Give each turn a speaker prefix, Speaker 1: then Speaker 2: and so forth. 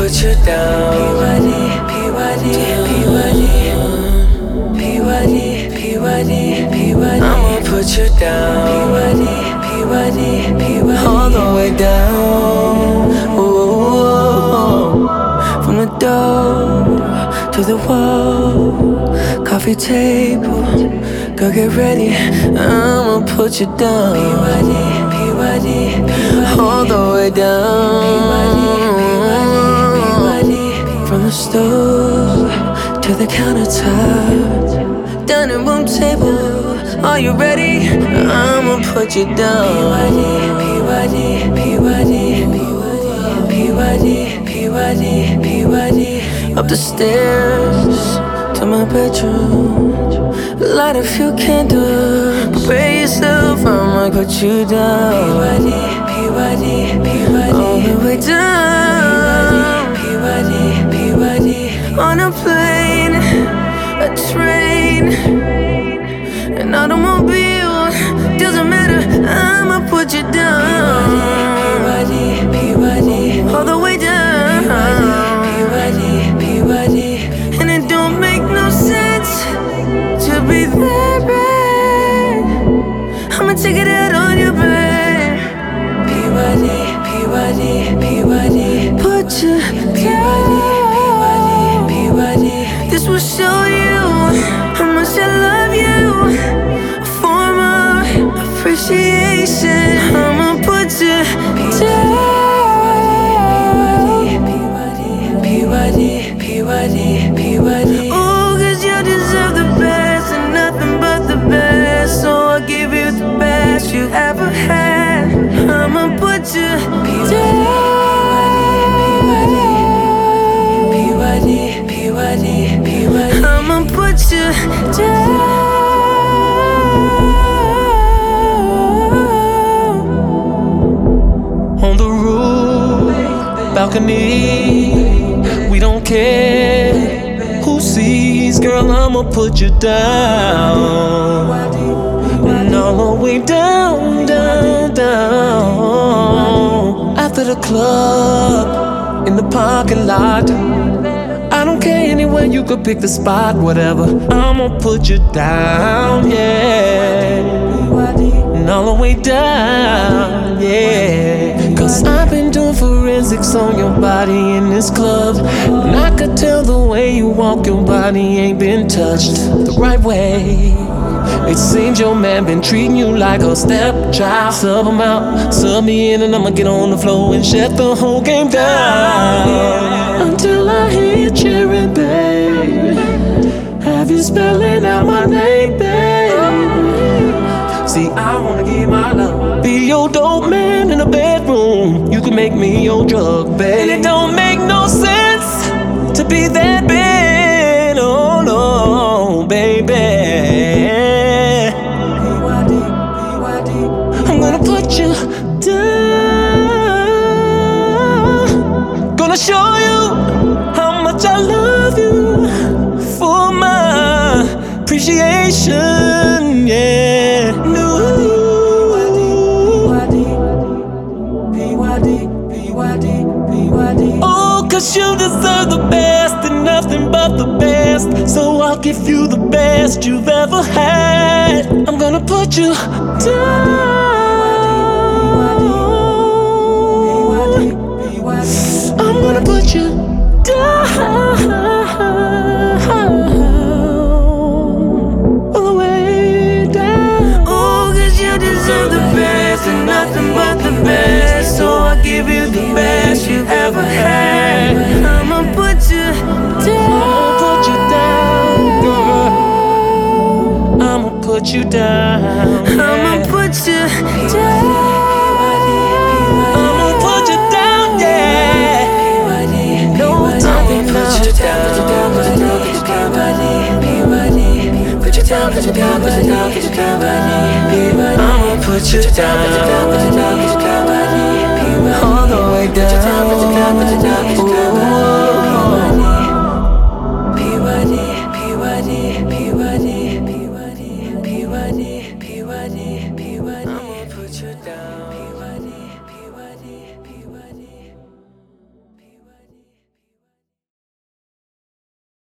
Speaker 1: put you down. I'ma put you down. All the way down. Ooh, from the door to the wall, coffee table, girl get ready. I'ma put you down. All the way down. From the stove to the countertop, dining room table, are you ready? I'ma put you down. Up the stairs to my bedroom, light a few candles, prepare yourself, I'ma put you down. All the way down. On a plane, a train, an automobile, doesn't matter, I'ma put you down. All the way down. And it don't make no sense to be there, babe. I'ma take it out on you, babe. Put you down. This will show you how much I love you. A form of appreciation. I'ma put you down. Oh, cause you deserve the best and nothing but the best. So I'll give you the best you ever had. I'ma put you down. I'ma put you down.
Speaker 2: On the roof, balcony, we don't care who sees, girl, I'ma put you down. And all the way down, down, down. After the club, in the parking lot, I don't care, anywhere you could pick the spot, whatever, I'ma put you down, yeah. And all the way down, yeah. Cause I've been doing forensics on your body in this club, and I could tell the way you walk, your body ain't been touched the right way. It seems your man been treating you like a stepchild. Sub him out, sub me in, and I'ma get on the floor and shut the whole game down. Until I hear you cheering, babe. Have you spelling out my name, babe? See, I wanna give my love, be your dope man in the bedroom. You can make me your drug, babe. And it don't make no sense to be that bad, oh no, baby. I'm gonna put you down. Gonna show you how much I love you for my appreciation, yeah. No. Oh, cause you deserve the best and nothing but the best. So I'll give you the best you've ever had. I'm gonna put you down. I'm gonna put you down. All the way down.
Speaker 1: Oh, cause you deserve the best and nothing but the best. So I'll give you the best you ever had. I'ma put you down.
Speaker 2: I'ma put you down, girl. I'ma put you down.
Speaker 1: I'ma put you down.
Speaker 2: I'ma put you down, yeah. No time to put you down.
Speaker 1: Put you down, put you down, put you down, put you down, put you down, put you down, I'ma put you down. All the way down. I'ma put you down.